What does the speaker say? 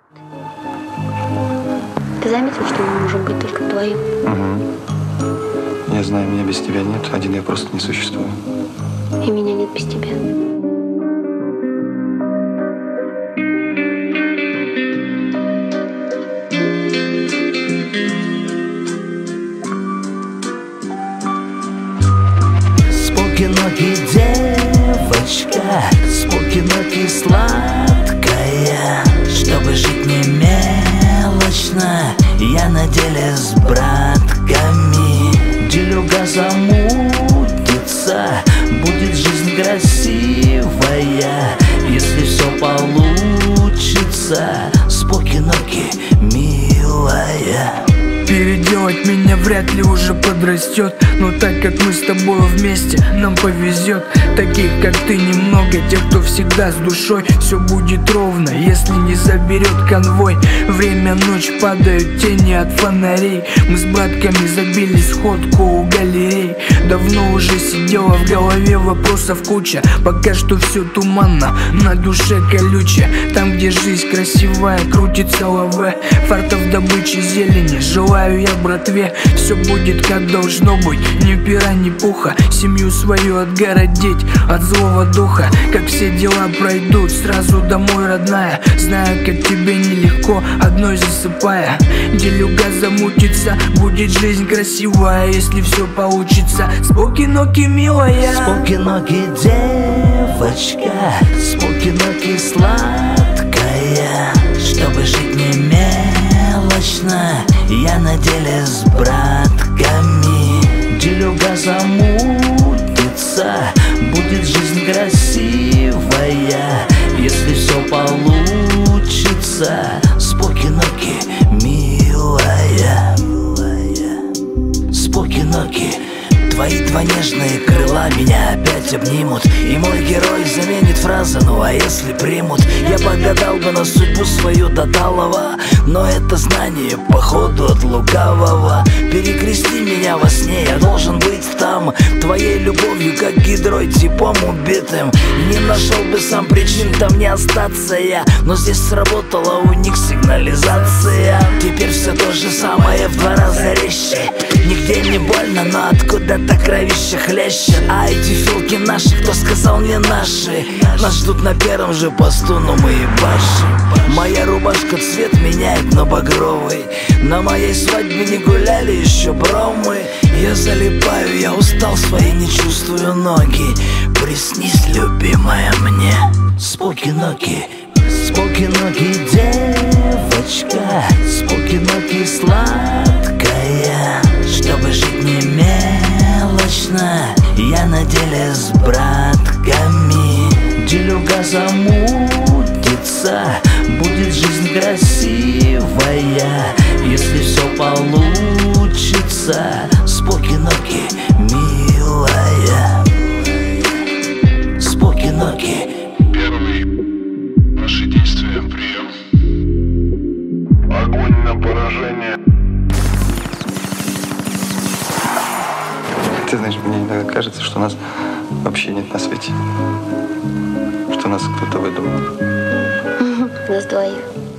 Ты заметил, что мы можем быть только вдвоем? Угу. Я знаю, меня без тебя нет. Один я просто не существую. И меня нет без тебя. Споки-ноки девочка, споки-ноки сладкая. Чтобы жить не мелочно, я на деле с братками. Делюга замутится, будет жизнь красивая, если все получится. Споки-ноки, милая. Переделать меня вряд ли уже подрастет, но так как мы с тобой вместе, нам повезет. Таких как ты немного, тех, кто всегда с душой. Все будет ровно, если не заберет конвой. Время, ночь, падают тени от фонарей. Мы с братками забили сходку у галерей. Давно уже сидела в голове вопросов куча. Пока что все туманно, на душе колюче. Там, где жизнь красивая, крутится лаве. Фартов добычи зелени, желаю я братве. Все будет как должно быть, ни пера, ни пуха. Семью свою отгородить от злого духа. Как все дела пройдут, сразу домой, родная. Знаю, как тебе нелегко, одной засыпая. Делюга замутится, будет жизнь красивая, если все получится. Споки-ноки, милая. Споки-ноки девочка, споки-ноки сладкая. Чтобы жить не мелочно, я на деле с братками. Делюга замутится, будет жизнь красивая, если все получится. Споки-ноки, милая. Споки-ноки, твои два нежные крыла меня опять обнимут, и мой герой заменит фразы: ну а если примут? Я погадал бы на судьбу свою до талого, но это знание походу от лукавого. Перекрести меня во сне, я должен быть там, твоей любовью как гидрой типом убитым. Не нашел бы сам причин там не остаться я, но здесь сработала у них сигнализация. Теперь все то же самое в 2 раза резче. Нигде не больно, но откуда-то кровище хлещет. А эти филки наши, кто сказал не наши? Нас ждут на первом же посту, но мы ебашим. Моя рубашка цвет меняет на багровый. На моей свадьбе не гуляли еще бромы. Я залипаю, я устал, свои не чувствую ноги. Приснись, любимая, мне. Споки-ноки, споки-ноки девочка, споки-ноки сладкая. Чтобы жить не мелочно, я на деле с братками. Делюга замутится, будет жизнь красивая, если все получится. Споки-ноки, милая. Споки-ноки. Первый. Наши действия. Прием. Огонь на поражение. Ты знаешь, мне иногда кажется, что нас вообще нет на свете. Что нас кто-то выдумал. Нас двоих.